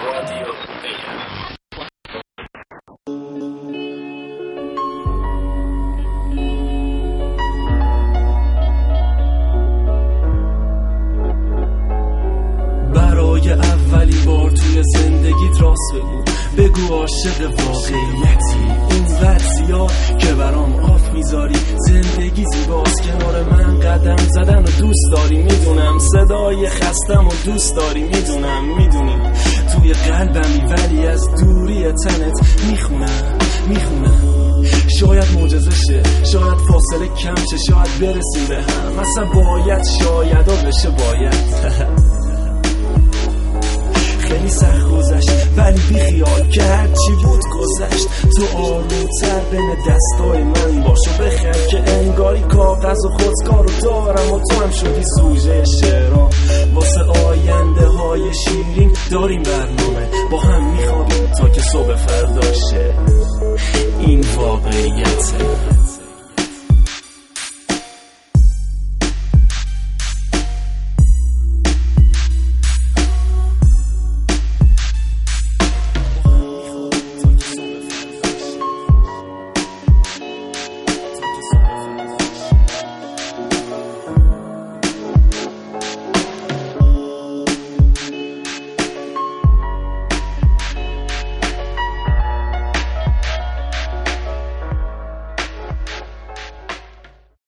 رادیو بگم. برای اولین بار توی زندگیت راست بگو عاشق واقعیتی اینقدر زیاد که برام آف میذاری. زندگی زیباست کنار من قدم زدن و دوست داری میدونم. صدای خستم و دوست داری میدونم. میدونی توی قلبمی ولی از دوری تنت میخونم. شاید معجزه شه، شاید فاصله کم شه، شاید برسیم به هم. اصلا باید شاید و بشه باید. خیلی سخت گذشت ولی بی خیال که هرچی بود گذشت. تو آرومتر بین دستای من باش و بخند که انگاری کاغذ و خودکارو دارم و تو هم شدی سوژه شعرام. واسه آینده های شیرین داریم برنامه، با هم میخوابیم تا که صبح فردا.